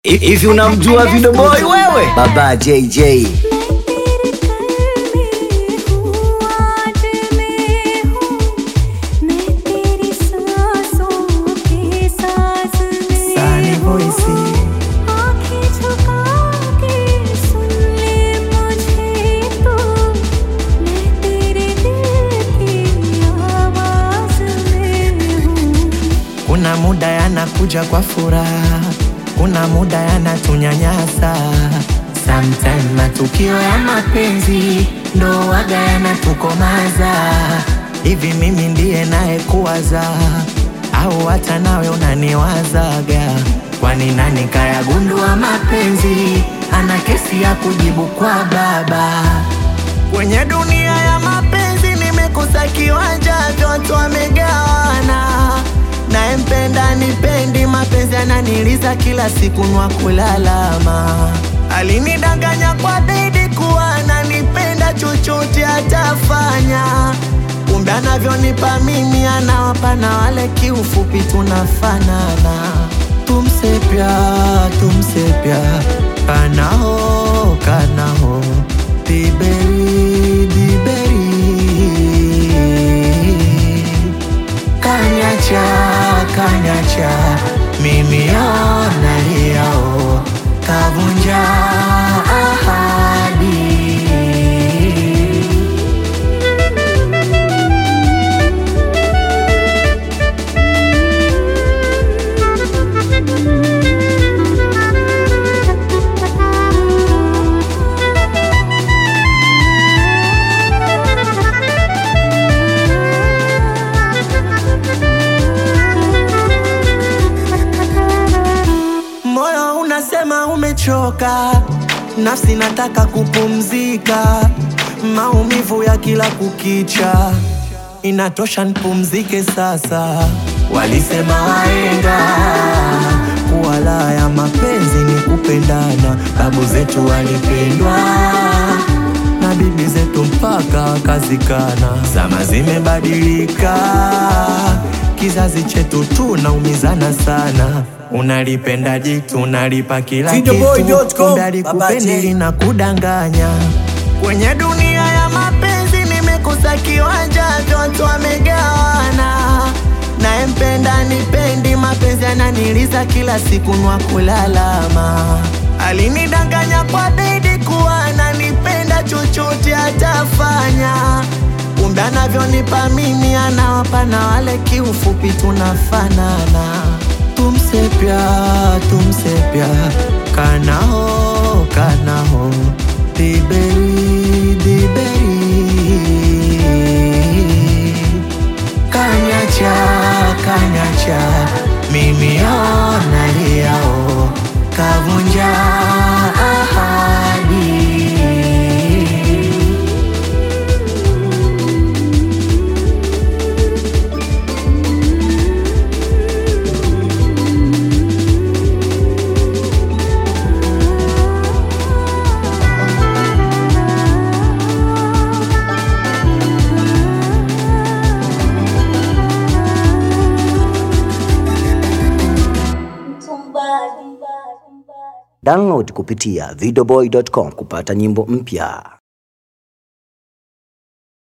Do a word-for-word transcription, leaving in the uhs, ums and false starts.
If unamjua Video Boy wewe, Baba J J. Kuna muda yanakuja kwa furaha, kuna muda yanatunyanyasa. Sometimes matukio ya mapenzi ndo waga yanatukomaza. Hivi mimi ndiye naye kuwaza, au hata nawe unaniwazaga? Kwani nani kayagundua mapenzi ana kesi ya kujibu kwa baba? Kwenye dunia ya mapenzi nimekosa kiwanja, vyote wamegawana. Na mpenda nipendi, mapenzi ananiliza kila siku nwa kulalama. Alinidanganya kwa dedi kuwa ananipenda, chochote atafanya. Kumbe anavyonipa mimi anawapa na wale, kiufupi tunafanana. Tumsepia, tumsepia, kanaho, kanaho, biberi, biberi. Kanyacha, kanyacha, mimi ona liao, kavunja ahadi. Sema umechoka, nafsi nataka kupumzika. Maumivu ya kila kukicha, inatosha nipumzike sasa. Walisema wahenga, kuwala ya mapenzi ni kupendana. Babu zetu walipendwa na bibi zetu mpaka wakazikana. Zama zimebadilika, kizazi chetu tunaumizana sana. Unalipenda jitu, unalipa kila kitu, kumbe alikupenda na kudanganya. Kwenye dunia ya mapenzi nimekosa kiwanja, vyote wamegawana. Na mpenda nipendi, mapenzi ananiliza kila siku nwa kulalama. Alinidanganya kwa dedi kuwa ananipenda, chochote atafanya. Kumbe anavyonipa mimi anawapa na wale, kiufupi tunafanana. Tumsepia, tumsepia, kanaho, kanaho, biberi, biberi. Kanyacha, kanyacha, mimi ona liao, kavunja ahadi. Download kupitia videoboy dot com kupata nyimbo mpya.